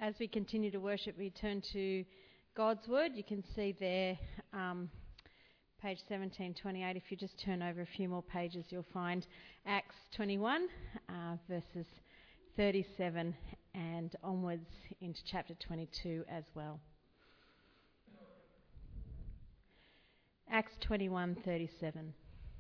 As we continue to worship, we turn to God's Word. You can see there, page 1728. If you just turn over a few more pages, you'll find Acts 21, verses 37 and onwards into chapter 22 as well. Acts 21:37.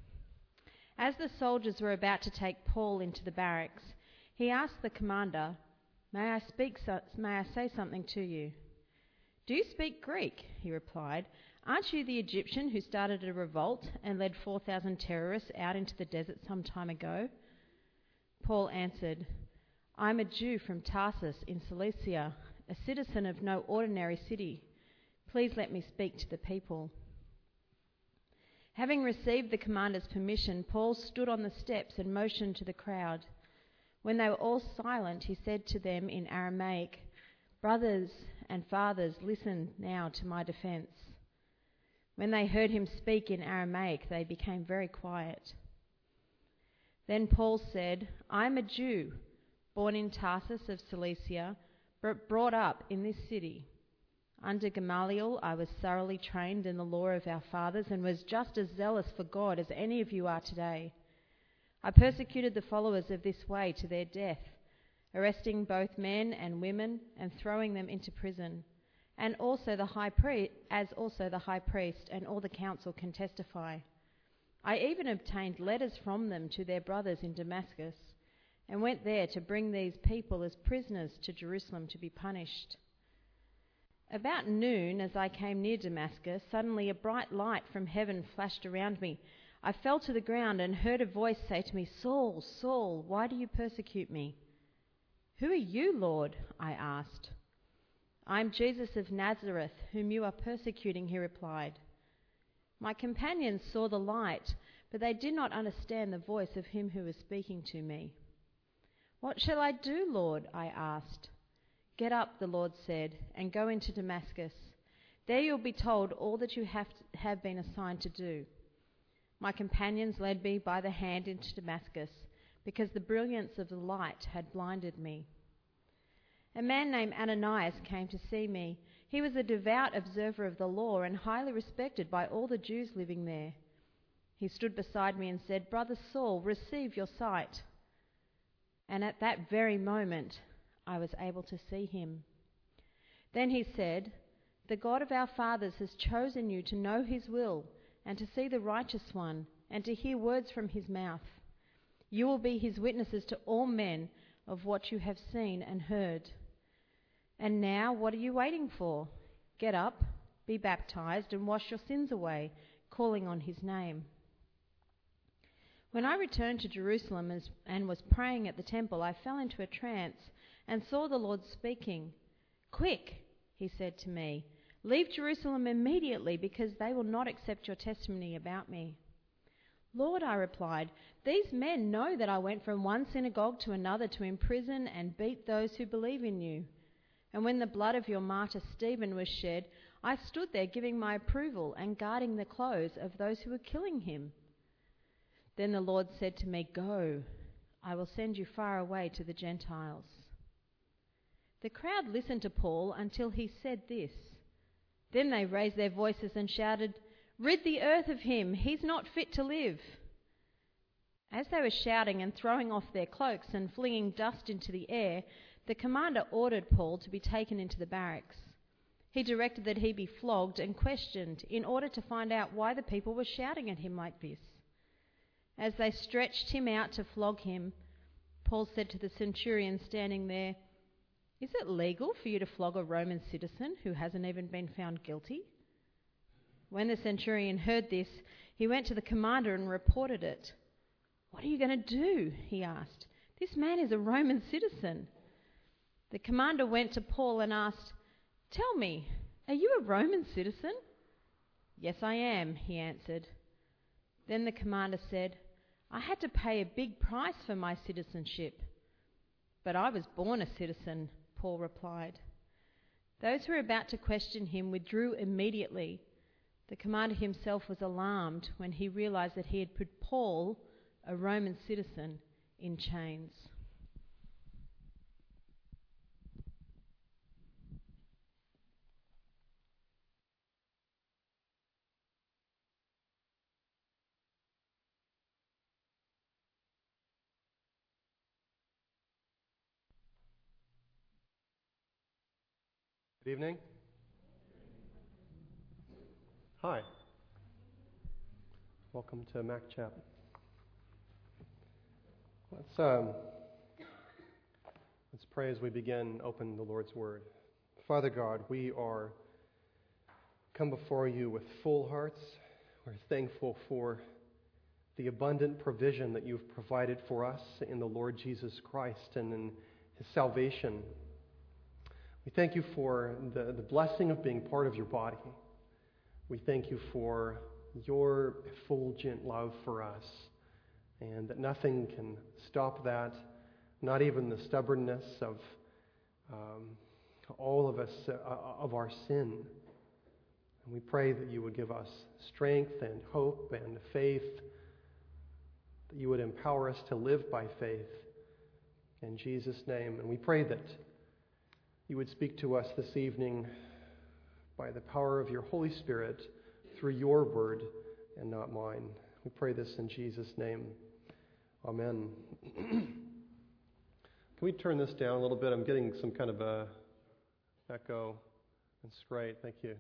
As the soldiers were about to take Paul into the barracks, he asked the commander, May I say something to you? Do you speak Greek? He replied. Aren't you the Egyptian who started a revolt and led 4,000 terrorists out into the desert some time ago? Paul answered, I'm a Jew from Tarsus in Cilicia, a citizen of no ordinary city. Please let me speak to the people. Having received the commander's permission, Paul stood on the steps and motioned to the crowd. When they were all silent, he said to them in Aramaic, Brothers and fathers, listen now to my defense. When they heard him speak in Aramaic, they became very quiet. Then Paul said, I am a Jew, born in Tarsus of Cilicia, but brought up in this city. Under Gamaliel, I was thoroughly trained in the law of our fathers and was just as zealous for God as any of you are today. I persecuted the followers of this way to their death, arresting both men and women and throwing them into prison, and also the high priest and all the council can testify. I even obtained letters from them to their brothers in Damascus, and went there to bring these people as prisoners to Jerusalem to be punished. About noon, as I came near Damascus, suddenly a bright light from heaven flashed around me. I fell to the ground and heard a voice say to me, Saul, Saul, why do you persecute me? Who are you, Lord? I asked. I am Jesus of Nazareth, whom you are persecuting, he replied. My companions saw the light, but they did not understand the voice of him who was speaking to me. What shall I do, Lord? I asked. Get up, the Lord said, and go into Damascus. There you'll be told all that you have been assigned to do. My companions led me by the hand into Damascus, because the brilliance of the light had blinded me. A man named Ananias came to see me. He was a devout observer of the law and highly respected by all the Jews living there. He stood beside me and said, Brother Saul, receive your sight. And at that very moment, I was able to see him. Then he said, The God of our fathers has chosen you to know his will and to see the righteous one, and to hear words from his mouth. You will be his witnesses to all men of what you have seen and heard. And now, what are you waiting for? Get up, be baptized, and wash your sins away, calling on his name. When I returned to Jerusalem and was praying at the temple, I fell into a trance and saw the Lord speaking. Quick, he said to me, leave Jerusalem immediately, because they will not accept your testimony about me. Lord, I replied, these men know that I went from one synagogue to another to imprison and beat those who believe in you. And when the blood of your martyr Stephen was shed, I stood there giving my approval and guarding the clothes of those who were killing him. Then the Lord said to me, Go, I will send you far away to the Gentiles. The crowd listened to Paul until he said this. Then they raised their voices and shouted, Rid the earth of him, he's not fit to live. As they were shouting and throwing off their cloaks and flinging dust into the air, the commander ordered Paul to be taken into the barracks. He directed that he be flogged and questioned in order to find out why the people were shouting at him like this. As they stretched him out to flog him, Paul said to the centurion standing there, Is it legal for you to flog a Roman citizen who hasn't even been found guilty? When the centurion heard this, he went to the commander and reported it. What are you going to do? He asked. This man is a Roman citizen. The commander went to Paul and asked, Tell me, are you a Roman citizen? Yes, I am, he answered. Then the commander said, I had to pay a big price for my citizenship. But I was born a citizen, Paul replied. Those who were about to question him withdrew immediately. The commander himself was alarmed when he realized that he had put Paul, a Roman citizen, in chains. evening. Hi. Welcome to Mac Chapel. Let's pray as we begin, open the Lord's Word. Father God, we are come before you with full hearts. We're thankful for the abundant provision that you've provided for us in the Lord Jesus Christ and in His salvation. We thank you for the blessing of being part of your body. We thank you for your effulgent love for us, and that nothing can stop that, not even the stubbornness of all of us, of our sin. And we pray that you would give us strength and hope and faith, that you would empower us to live by faith in Jesus' name. And we pray that you would speak to us this evening by the power of your Holy Spirit through your word and not mine. We pray this in Jesus' name. Amen. Can we turn this down a little bit? I'm getting some kind of a echo. That's great. Thank you.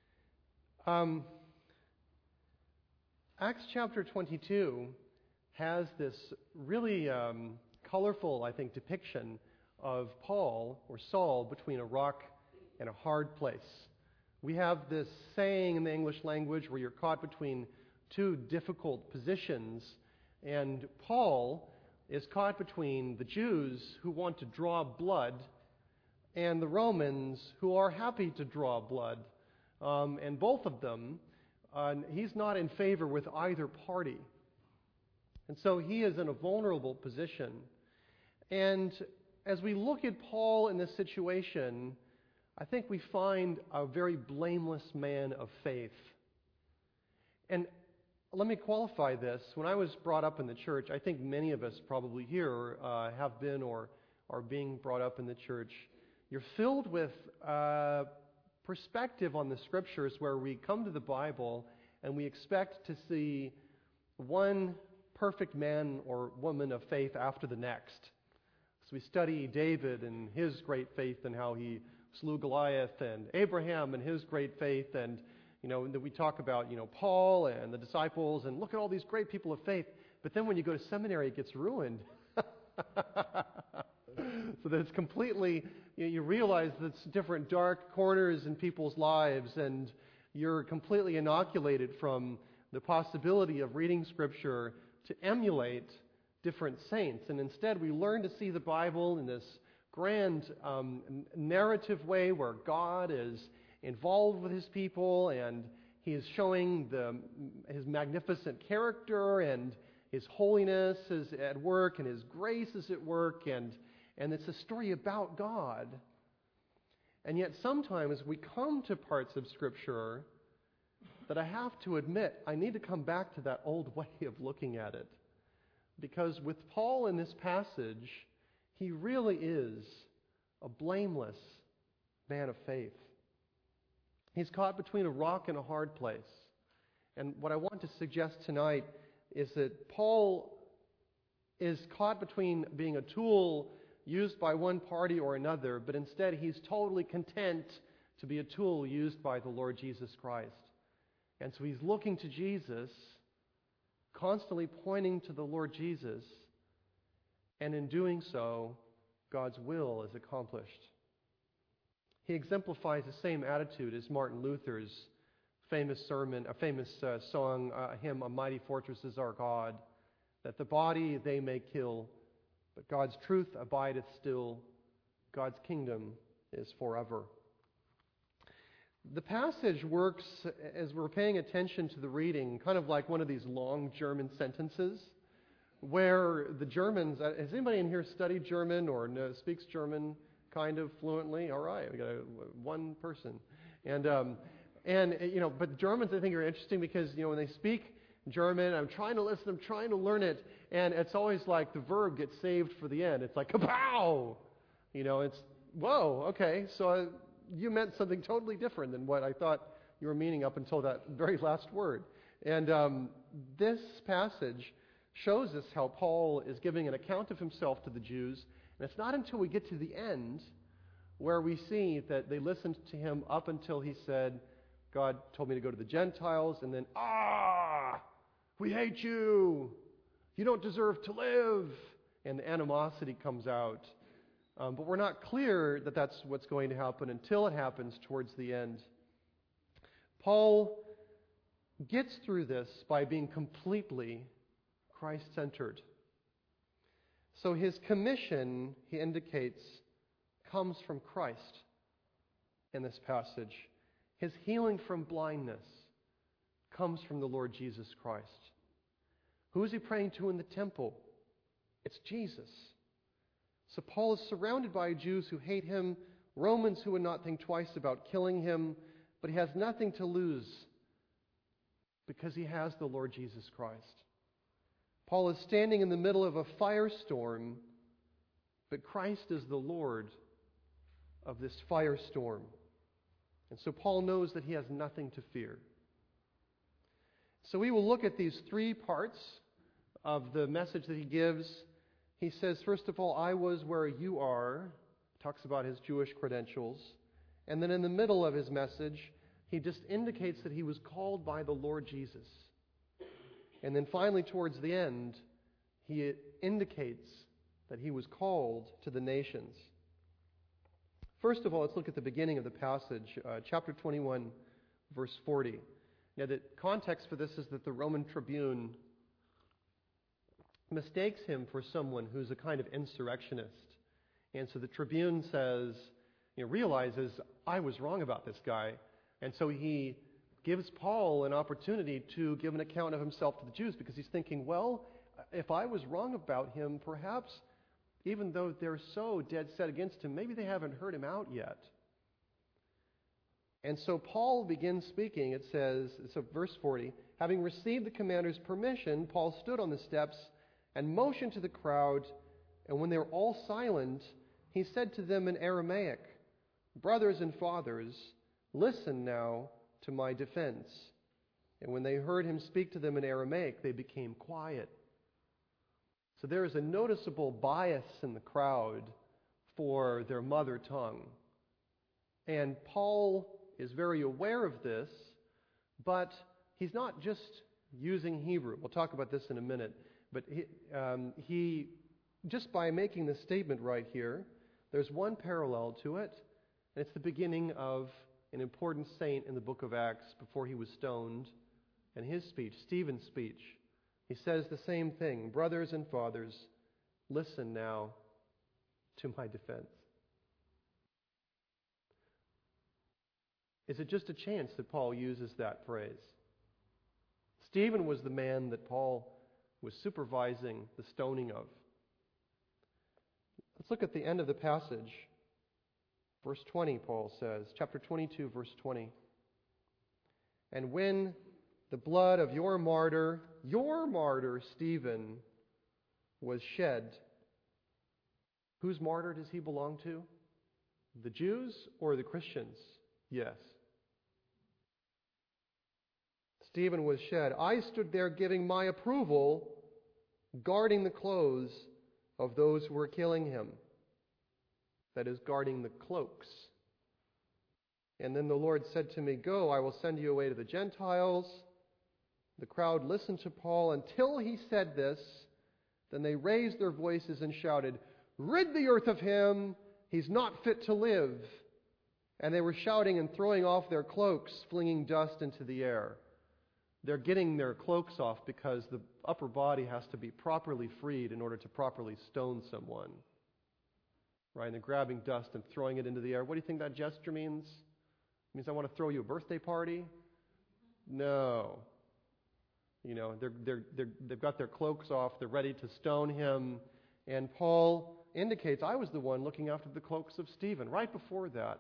Acts chapter 22 has this really colorful, I think, depiction of Paul or Saul between a rock and a hard place. We have this saying in the English language where you're caught between two difficult positions, and Paul is caught between the Jews who want to draw blood and the Romans who are happy to draw blood. And both of them, he's not in favor with either party. And so he is in a vulnerable position. And as we look at Paul in this situation, I think we find a very blameless man of faith. And let me qualify this. When I was brought up in the church, I think many of us probably here have been or are being brought up in the church. You're filled with perspective on the Scriptures where we come to the Bible and we expect to see one perfect man or woman of faith after the next. So we study David and his great faith and how he slew Goliath, and Abraham and his great faith, and we talk about Paul and the disciples, and look at all these great people of faith. But then when you go to seminary, it gets ruined. So that it's completely, you realize that it's different dark corners in people's lives, and you're completely inoculated from the possibility of reading Scripture to emulate different saints. And instead, we learn to see the Bible in this grand narrative way where God is involved with His people, and He is showing His magnificent character, and His holiness is at work, and His grace is at work, and it's a story about God. And yet sometimes we come to parts of Scripture that I have to admit, I need to come back to that old way of looking at it. Because with Paul in this passage, he really is a blameless man of faith. He's caught between a rock and a hard place. And what I want to suggest tonight is that Paul is caught between being a tool used by one party or another, but instead he's totally content to be a tool used by the Lord Jesus Christ. And so he's looking to Jesus, constantly pointing to the Lord Jesus, and in doing so, God's will is accomplished. He exemplifies the same attitude as Martin Luther's famous song, hymn, "A Mighty Fortress is Our God," that the body they may kill, but God's truth abideth still. God's kingdom is forever. The passage works, as we're paying attention to the reading, kind of like one of these long German sentences, where the Germans, has anybody in here studied German or speaks German kind of fluently? All right, we got one person. But Germans, I think, are interesting because, when they speak German, I'm trying to listen, I'm trying to learn it, and it's always like the verb gets saved for the end. It's like, kapow! It's, whoa, okay, so you meant something totally different than what I thought you were meaning up until that very last word. And this passage shows us how Paul is giving an account of himself to the Jews, and it's not until we get to the end where we see that they listened to him up until he said, God told me to go to the Gentiles, and then, we hate you. You don't deserve to live. And the animosity comes out. But we're not clear that that's what's going to happen until it happens towards the end. Paul gets through this by being completely Christ-centered. So his commission, he indicates, comes from Christ in this passage. His healing from blindness comes from the Lord Jesus Christ. Who is he praying to in the temple? It's Jesus. So Paul is surrounded by Jews who hate him, Romans who would not think twice about killing him, but he has nothing to lose because he has the Lord Jesus Christ. Paul is standing in the middle of a firestorm, but Christ is the Lord of this firestorm. And so Paul knows that he has nothing to fear. So we will look at these three parts of the message that he gives. He says, first of all, I was where you are. Talks about his Jewish credentials. And then in the middle of his message, he just indicates that he was called by the Lord Jesus. And then finally, towards the end, he indicates that he was called to the nations. First of all, let's look at the beginning of the passage, chapter 21, verse 40. Now, the context for this is that the Roman tribune mistakes him for someone who's a kind of insurrectionist. And so the tribune says, realizes, I was wrong about this guy. And so he gives Paul an opportunity to give an account of himself to the Jews, because he's thinking, well, if I was wrong about him, perhaps even though they're so dead set against him, maybe they haven't heard him out yet. And so Paul begins speaking. It says, so verse 40, having received the commander's permission, Paul stood on the steps and motioned to the crowd, and when they were all silent, he said to them in Aramaic, brothers and fathers, listen now to my defense. And when they heard him speak to them in Aramaic, they became quiet. So there is a noticeable bias in the crowd for their mother tongue. And Paul is very aware of this, but he's not just using Hebrew. We'll talk about this in a minute. But he just by making this statement right here, there's one parallel to it, and it's the beginning of an important saint in the book of Acts before he was stoned, and his speech, Stephen's speech. He says the same thing, brothers and fathers, listen now to my defense. Is it just a chance that Paul uses that phrase? Stephen was the man that Paul was supervising the stoning of. Let's look at the end of the passage. Verse 20, Paul says, chapter 22, verse 20. And when the blood of your martyr, Stephen, was shed, whose martyr does he belong to? The Jews or the Christians? Yes. Stephen was shed. I stood there giving my approval, guarding the clothes of those who were killing him. That is, guarding the cloaks. And then the Lord said to me, go, I will send you away to the Gentiles. The crowd listened to Paul until he said this. Then they raised their voices and shouted, rid the earth of him, he's not fit to live. And they were shouting and throwing off their cloaks, flinging dust into the air. They're getting their cloaks off because the upper body has to be properly freed in order to properly stone someone. Right? And they're grabbing dust and throwing it into the air. What do you think that gesture means? It means I want to throw you a birthday party? No. They've got their cloaks off. They're ready to stone him. And Paul indicates, I was the one looking after the cloaks of Stephen right before that.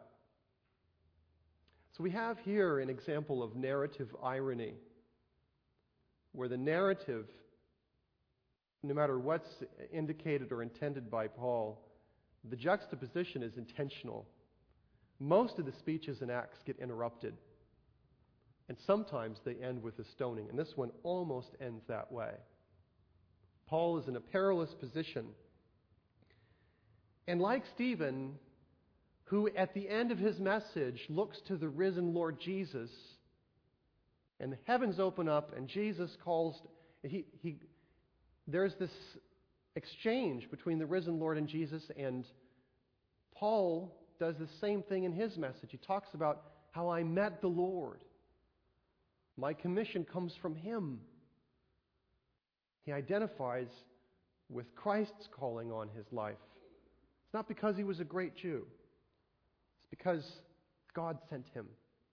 So we have here an example of narrative irony, where the narrative, no matter what's indicated or intended by Paul, the juxtaposition is intentional. Most of the speeches in Acts get interrupted, and sometimes they end with a stoning, and this one almost ends that way. Paul is in a perilous position. And like Stephen, who at the end of his message looks to the risen Lord Jesus, and the heavens open up and Jesus calls. There's this exchange between the risen Lord and Jesus, and Paul does the same thing in his message. He talks about how I met the Lord. My commission comes from Him. He identifies with Christ's calling on his life. It's not because he was a great Jew. It's because God sent him.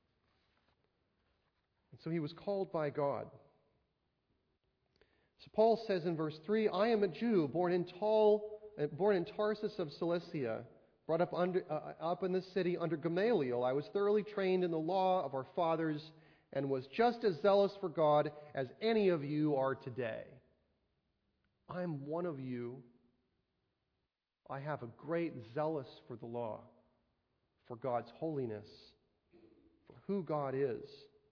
And so he was called by God. So Paul says in verse 3, I am a Jew, born in Tarsus of Cilicia, brought up in this city under Gamaliel. I was thoroughly trained in the law of our fathers and was just as zealous for God as any of you are today. I'm one of you. I have a great zealous for the law, for God's holiness, for who God is.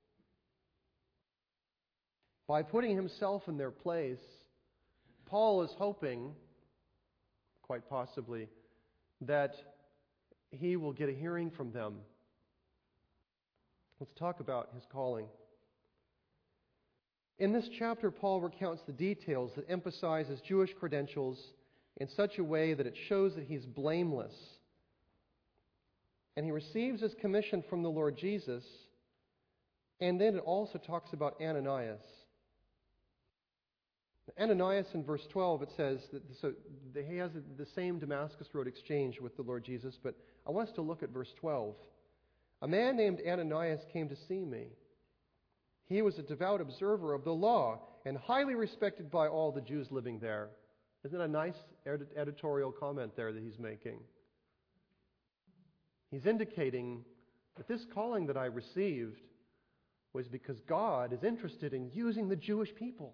By putting himself in their place, Paul is hoping, quite possibly, that he will get a hearing from them. Let's talk about his calling. In this chapter, Paul recounts the details that emphasize his Jewish credentials in such a way that it shows that he's blameless. And he receives his commission from the Lord Jesus. And then it also talks about Ananias. Ananias in verse 12, it says that he has the same Damascus Road exchange with the Lord Jesus, but I want us to look at verse 12. A man named Ananias came to see me. He was a devout observer of the law and highly respected by all the Jews living there. Isn't that a nice editorial comment there that he's making? He's indicating that this calling that I received was because God is interested in using the Jewish people.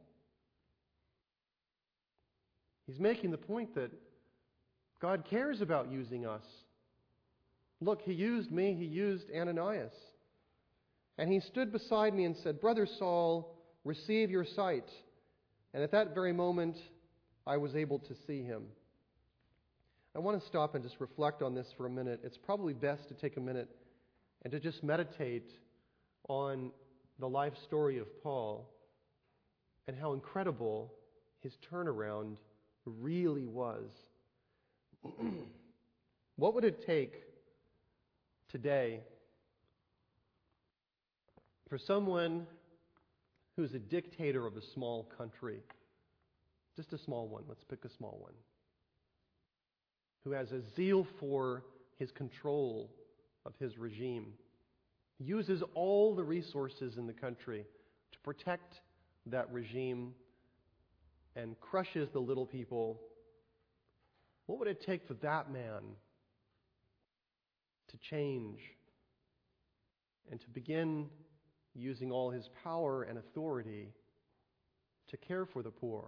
He's making the point that God cares about using us. Look, He used me, He used Ananias. And he stood beside me and said, Brother Saul, receive your sight. And at that very moment, I was able to see him. I want to stop and just reflect on this for a minute. It's probably best to take a minute and to just meditate on the life story of Paul and how incredible his turnaround really was. What would it take today for someone who's a dictator of a small country, just a small one, let's pick a small one, who has a zeal for his control of his regime, uses all the resources in the country to protect that regime and crushes the little people? What would it take for that man to change and to begin using all his power and authority to care for the poor,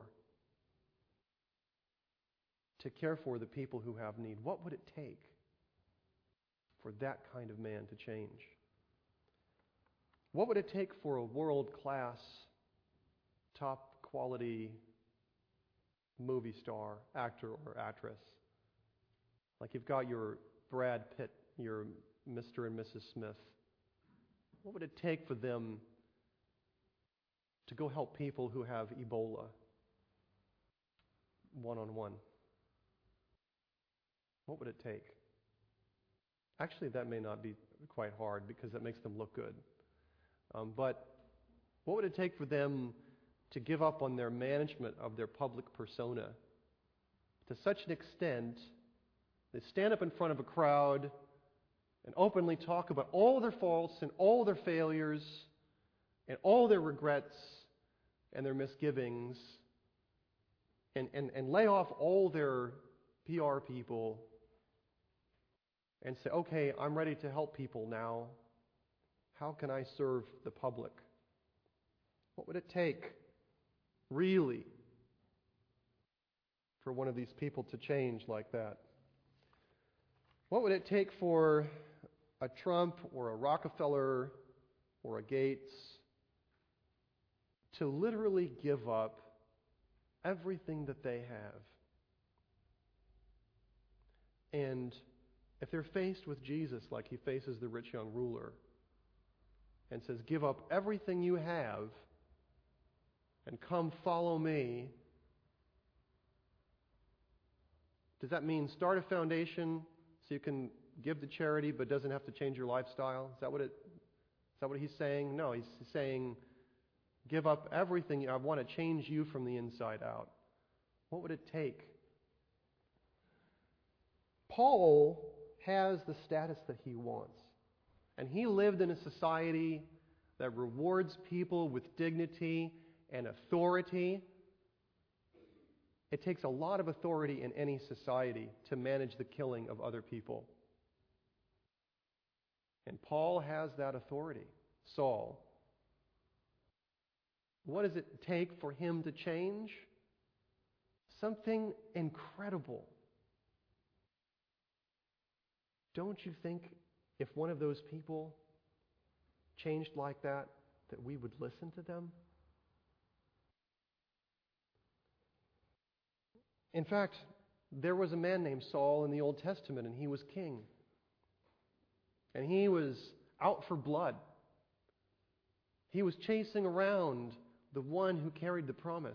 to care for the people who have need? What would it take for that kind of man to change? What would it take for a world-class, top-quality movie star, actor or actress? Like you've got your Brad Pitt, your Mr. and Mrs. Smith. What would it take for them to go help people who have Ebola one-on-one? What would it take? Actually, that may not be quite hard because that makes them look good. But what would it take for them to give up on their management of their public persona to such an extent they stand up in front of a crowd and openly talk about all their faults and all their failures and all their regrets and their misgivings and lay off all their PR people and say, okay, I'm ready to help people now. How can I serve the public? What would it take, really, for one of these people to change like that? What would it take for a Trump or a Rockefeller or a Gates to literally give up everything that they have and if they're faced with Jesus like he faces the rich young ruler and says, give up everything you have and come follow me, does that mean start a foundation so you can give to charity but doesn't have to change your lifestyle? Is that what he's saying? No, he's saying give up everything. I want to change you from the inside out. What would it take? Paul has the status that he wants. And he lived in a society that rewards people with dignity and authority. It takes a lot of authority in any society to manage the killing of other people. And Paul has that authority. Saul. What does it take for him to change? Something incredible. Don't you think if one of those people changed like that we would listen to them? In fact, there was a man named Saul in the Old Testament, and he was king. And he was out for blood. He was chasing around the one who carried the promise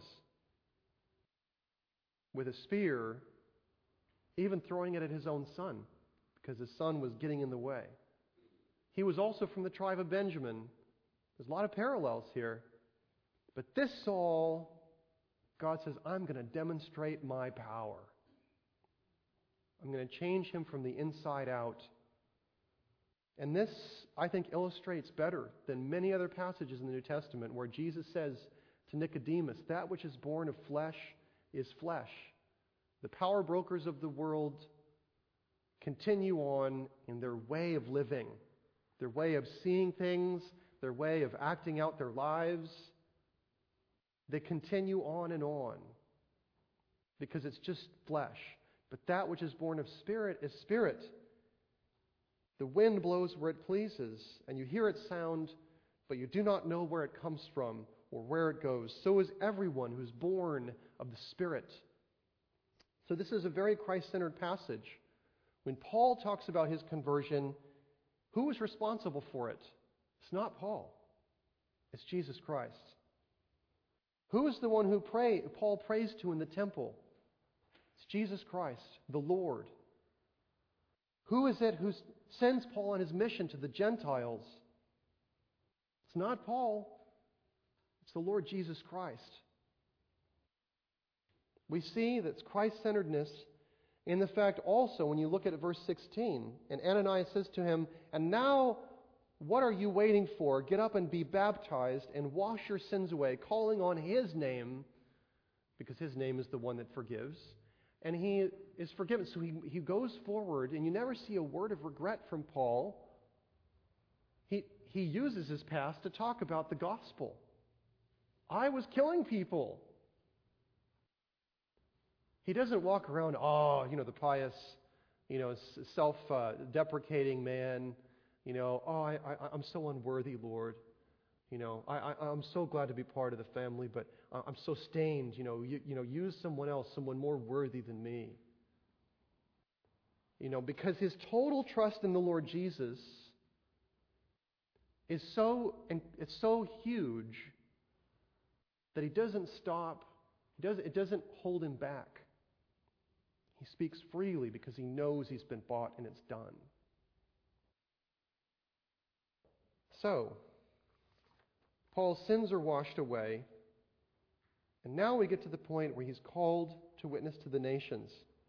with a spear, even throwing it at his own son, because his son was getting in the way. He was also from the tribe of Benjamin. There's a lot of parallels here. But this Saul, God says, I'm going to demonstrate my power. I'm going to change him from the inside out. And this, I think, illustrates better than many other passages in the New Testament where Jesus says to Nicodemus, that which is born of flesh is flesh. The power brokers of the world continue on in their way of living, their way of seeing things, their way of acting out their lives. They continue on and on because it's just flesh. But that which is born of spirit is spirit. The wind blows where it pleases, and you hear its sound, but you do not know where it comes from or where it goes. So is everyone who's born of the Spirit. So this is a very Christ-centered passage. When Paul talks about his conversion, who is responsible for it? It's not Paul. It's Jesus Christ. Who is the one who Paul prays to in the temple? It's Jesus Christ, the Lord. Who is it who sends Paul on his mission to the Gentiles? It's not Paul. It's the Lord Jesus Christ. We see that Christ-centeredness in the fact also when you look at verse 16. And Ananias says to him, and now what are you waiting for? Get up and be baptized and wash your sins away, calling on his name, because his name is the one that forgives. And he is forgiven. So he goes forward, and you never see a word of regret from Paul. He uses his past to talk about the gospel. I was killing people. He doesn't walk around, the pious, self-deprecating man. I'm so unworthy, Lord. I'm so glad to be part of the family, but I'm so stained. Use someone else, someone more worthy than me. Because his total trust in the Lord Jesus is it's so huge that he doesn't stop. It doesn't hold him back. He speaks freely because he knows he's been bought and it's done. So, Paul's sins are washed away, and now we get to the point where he's called to witness to the nations.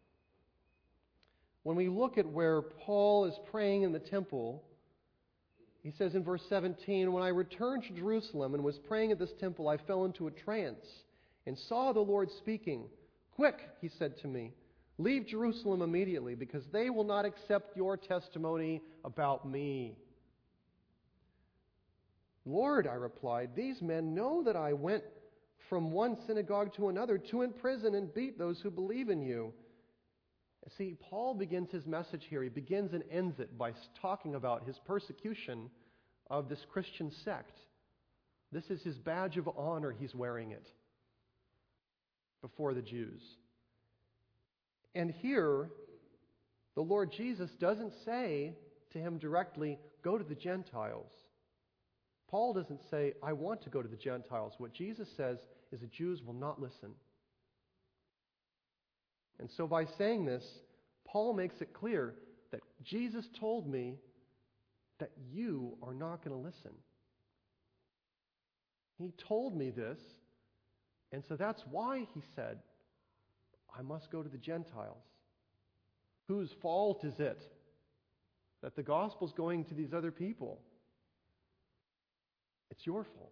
When we look at where Paul is praying in the temple, he says in verse 17, when I returned to Jerusalem and was praying at this temple, I fell into a trance and saw the Lord speaking. Quick, he said to me, leave Jerusalem immediately, because they will not accept your testimony about me. Lord, I replied, these men know that I went from one synagogue to another to imprison and beat those who believe in you. See, Paul begins his message here. He begins and ends it by talking about his persecution of this Christian sect. This is his badge of honor. He's wearing it before the Jews. And here, The Lord Jesus doesn't say to him directly, go to the Gentiles. Paul doesn't say, I want to go to the Gentiles. What Jesus says is the Jews will not listen. And so by saying this, Paul makes it clear that Jesus told me that you are not going to listen. He told me this, and so that's why he said, I must go to the Gentiles. Whose fault is it that the gospel's going to these other people? It's your fault.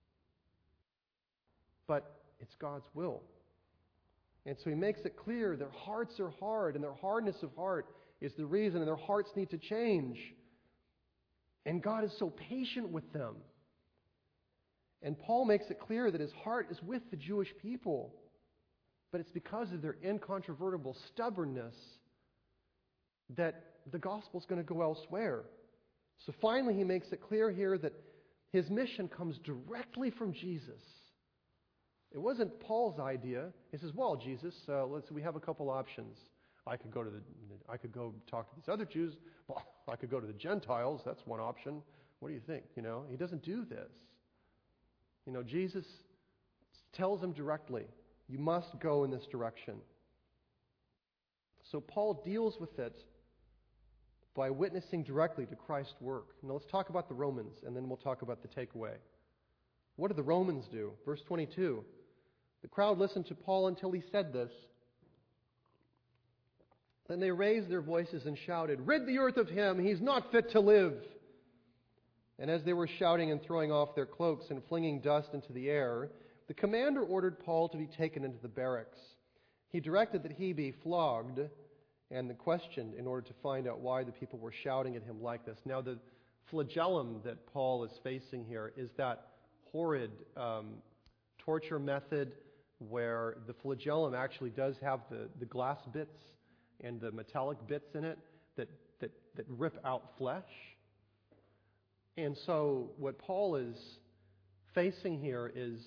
But it's God's will. And so he makes it clear their hearts are hard, and their hardness of heart is the reason, and their hearts need to change. And God is so patient with them. And Paul makes it clear that his heart is with the Jewish people, but it's because of their incontrovertible stubbornness that the gospel's going to go elsewhere. So finally he makes it clear here that his mission comes directly from Jesus. It wasn't Paul's idea. He says, well, Jesus, we have a couple options. I could go talk to these other Jews. Well, I could go to the Gentiles. That's one option. What do you think? He doesn't do this. Jesus tells him directly, you must go in this direction. So Paul deals with it by witnessing directly to Christ's work. Now let's talk about the Romans, and then we'll talk about the takeaway. What did the Romans do? Verse 22. The crowd listened to Paul until he said this. Then they raised their voices and shouted, rid the earth of him, he's not fit to live. And as they were shouting and throwing off their cloaks and flinging dust into the air, the commander ordered Paul to be taken into the barracks. He directed that he be flogged and questioned in order to find out why the people were shouting at him like this. Now, the flagellum that Paul is facing here is that horrid torture method where the flagellum actually does have the glass bits and the metallic bits in it that rip out flesh. And so what Paul is facing here is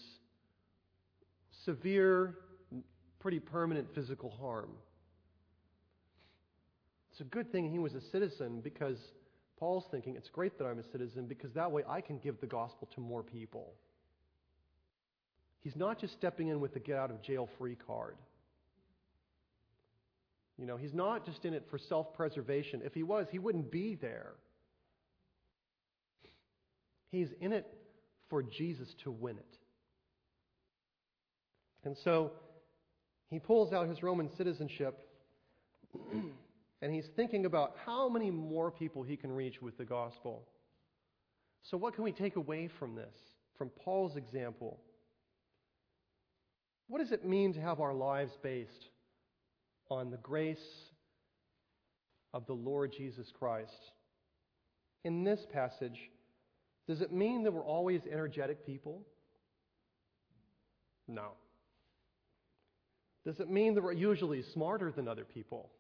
severe, pretty permanent physical harm. It's a good thing he was a citizen, because Paul's thinking, it's great that I'm a citizen because that way I can give the gospel to more people. He's not just stepping in with the get-out-of-jail-free card. He's not just in it for self-preservation. If he was, he wouldn't be there. He's in it for Jesus to win it. And so he pulls out his Roman citizenship and he's thinking about how many more people he can reach with the gospel. So what can we take away from this, from Paul's example? What does it mean to have our lives based on the grace of the Lord Jesus Christ? In this passage, does it mean that we're always energetic people? No. Does it mean that we're usually smarter than other people?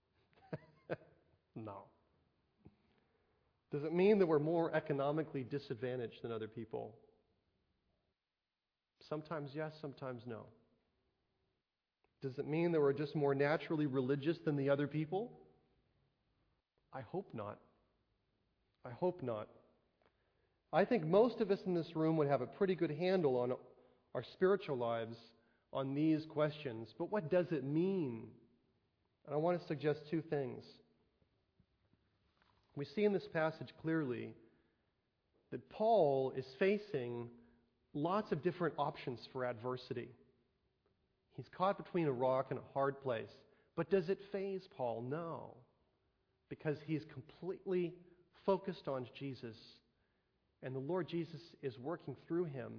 No. Does it mean that we're more economically disadvantaged than other people? Sometimes yes, sometimes no. Does it mean that we're just more naturally religious than the other people? I hope not. I hope not. I think most of us in this room would have a pretty good handle on our spiritual lives on these questions. But what does it mean? And I want to suggest two things. We see in this passage clearly that Paul is facing lots of different options for adversity. He's caught between a rock and a hard place. But does it faze Paul? No. Because he's completely focused on Jesus. And the Lord Jesus is working through him.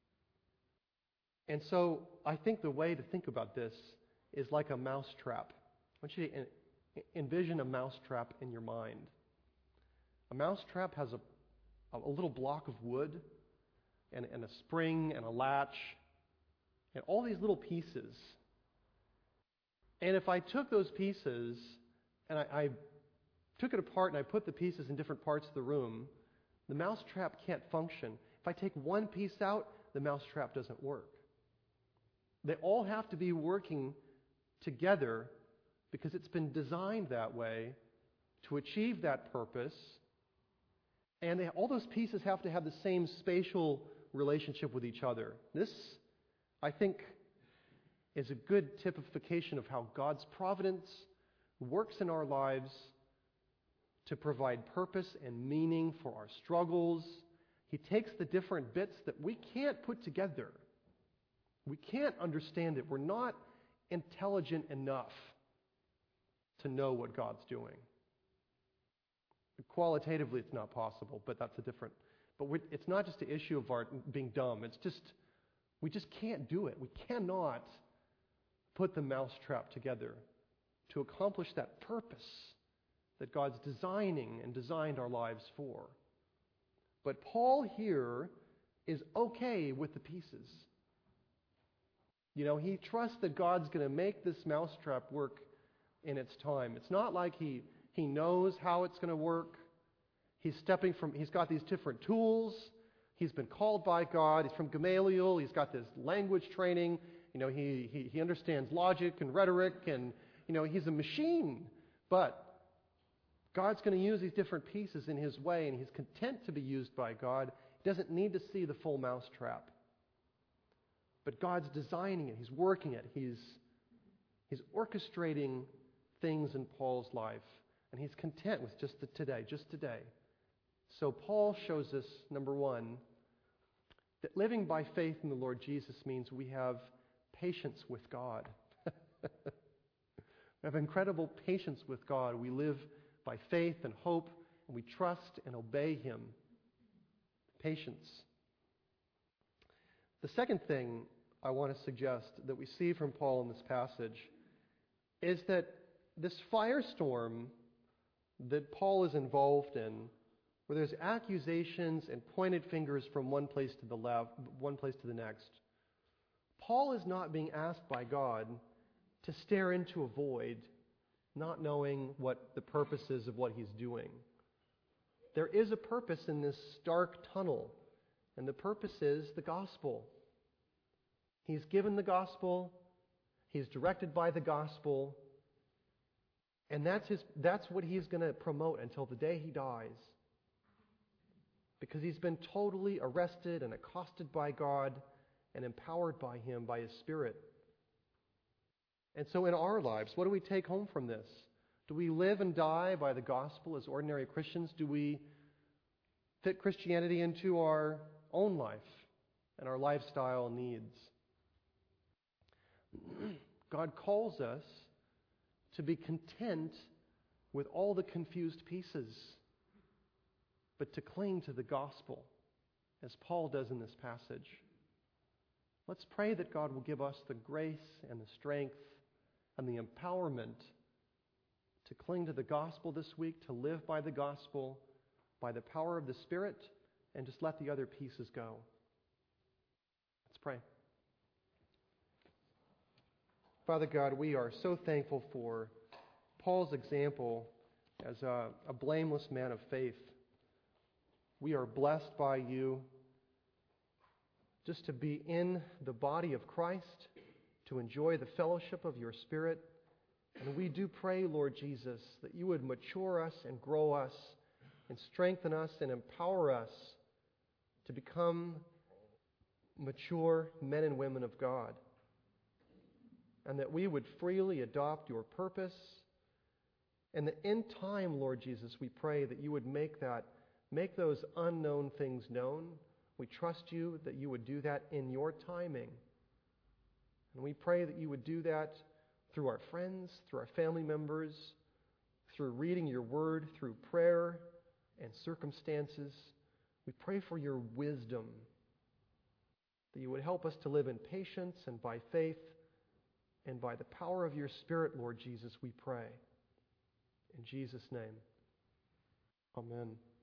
And so I think the way to think about this is like a mousetrap. I want you to envision a mousetrap in your mind. A mousetrap has a little block of wood and a spring and a latch and all these little pieces. And if I took those pieces and I took it apart and I put the pieces in different parts of the room, the mousetrap can't function. If I take one piece out, the mousetrap doesn't work. They all have to be working together because it's been designed that way to achieve that purpose. And all those pieces have to have the same spatial relationship with each other. This, I think, is a good typification of how God's providence works in our lives to provide purpose and meaning for our struggles. He takes the different bits that we can't put together. We can't understand it. We're not intelligent enough to know what God's doing. Qualitatively, it's not possible, but that's a different... But it's not just an issue of our being dumb. It's just, we just can't do it. We cannot put the mousetrap together to accomplish that purpose that God's designing and designed our lives for. But Paul here is okay with the pieces. He trusts that God's going to make this mousetrap work in its time. It's not like he knows how it's going to work. He's got these different tools. He's been called by God. He's from Gamaliel. He's got this language training. He understands logic and rhetoric, and he's a machine. But God's going to use these different pieces in His way, and he's content to be used by God. He doesn't need to see the full mousetrap. But God's designing it. He's working it. He's orchestrating things in Paul's life, and he's content with just today. So Paul shows us, number one, that living by faith in the Lord Jesus means we have patience with God. We have incredible patience with God. We live by faith and hope, and we trust and obey Him. Patience. The second thing I want to suggest that we see from Paul in this passage is that this firestorm that Paul is involved in, where there's accusations and pointed fingers from one place to the left, one place to the next, Paul is not being asked by God to stare into a void, not knowing what the purpose is of what he's doing. There is a purpose in this dark tunnel, and the purpose is the gospel. He's given the gospel, he's directed by the gospel, and that's what he's going to promote until the day he dies. Because he's been totally arrested and accosted by God and empowered by Him, by His Spirit. And so in our lives, what do we take home from this? Do we live and die by the gospel as ordinary Christians? Do we fit Christianity into our own life and our lifestyle needs? God calls us to be content with all the confused pieces, but to cling to the gospel, as Paul does in this passage. Let's pray that God will give us the grace and the strength and the empowerment to cling to the gospel this week, to live by the gospel, by the power of the Spirit, and just let the other pieces go. Let's pray. Father God, we are so thankful for Paul's example as a blameless man of faith. We are blessed by You just to be in the body of Christ, to enjoy the fellowship of Your Spirit. And we do pray, Lord Jesus, that You would mature us and grow us and strengthen us and empower us to become mature men and women of God. And that we would freely adopt Your purpose. And that in time, Lord Jesus, we pray that You would make those unknown things known. We trust You that You would do that in Your timing. And we pray that You would do that through our friends, through our family members, through reading Your Word, through prayer and circumstances. We pray for Your wisdom, that You would help us to live in patience and by faith and by the power of Your Spirit, Lord Jesus, we pray. In Jesus' name, amen.